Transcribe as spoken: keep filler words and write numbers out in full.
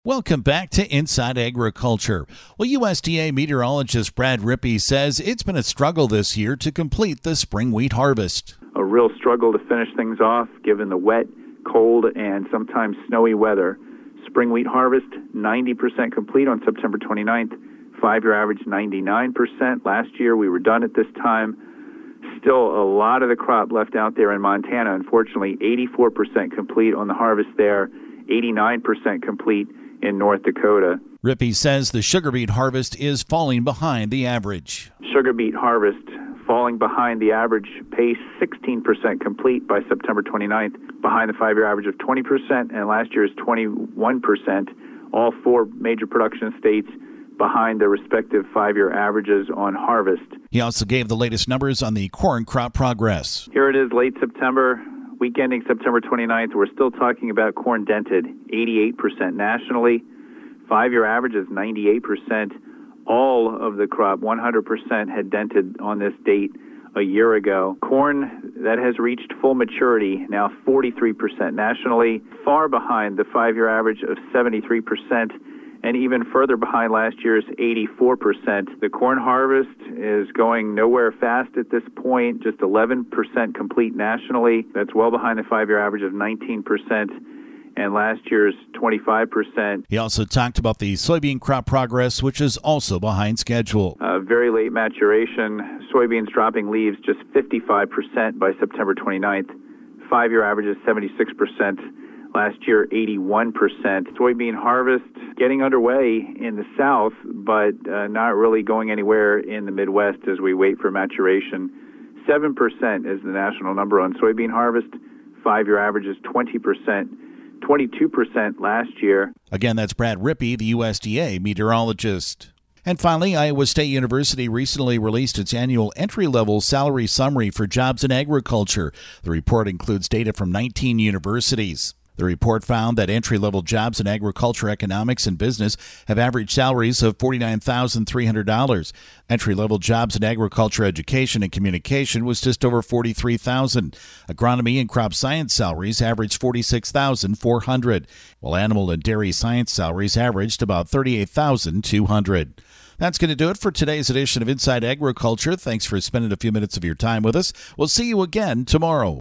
Welcome back to Inside Agriculture. Well, U S D A meteorologist Brad Rippey says it's been a struggle this year to complete the spring wheat harvest. A real struggle to finish things off given the wet, cold, and sometimes snowy weather. Spring wheat harvest, ninety percent complete on September twenty-ninth. Five-year average, ninety-nine percent. Last year we were done at this time. Still a lot of the crop left out there in Montana. Unfortunately, eighty-four percent complete on the harvest there, eighty-nine percent complete in North Dakota. Rippey says the sugar beet harvest is falling behind the average. Sugar beet harvest falling behind the average pace, sixteen percent complete by September twenty-ninth, behind the five-year average of twenty percent, and last year's twenty-one percent. All four major production states behind their respective five-year averages on harvest. He also gave the latest numbers on the corn crop progress. Here it is, late September. Week ending September twenty-ninth, we're still talking about corn dented, eighty-eight percent nationally. Five-year average is ninety-eight percent. All of the crop, one hundred percent, had dented on this date a year ago. Corn that has reached full maturity, now forty-three percent nationally, far behind the five-year average of seventy-three percent. And even further behind last year's eighty-four percent. The corn harvest is going nowhere fast at this point, just eleven percent complete nationally. That's well behind the five-year average of nineteen percent and last year's twenty-five percent. He also talked about the soybean crop progress, which is also behind schedule. Uh, very late maturation. Soybeans dropping leaves just fifty-five percent by September twenty-ninth. Five-year average is seventy-six percent. Last year, eighty-one percent. Soybean harvest getting underway in the south, but uh, not really going anywhere in the Midwest as we wait for maturation. seven percent is the national number on soybean harvest. Five-year average is twenty percent. twenty-two percent last year. Again, that's Brad Rippey, the U S D A meteorologist. And finally, Iowa State University recently released its annual entry-level salary summary for jobs in agriculture. The report includes data from nineteen universities. The report found that entry-level jobs in agriculture, economics, and business have average salaries of forty-nine thousand three hundred dollars. Entry-level jobs in agriculture, education, and communication was just over forty-three thousand dollars. Agronomy and crop science salaries averaged forty-six thousand four hundred dollars, while animal and dairy science salaries averaged about thirty-eight thousand two hundred dollars. That's going to do it for today's edition of Inside Agriculture. Thanks for spending a few minutes of your time with us. We'll see you again tomorrow.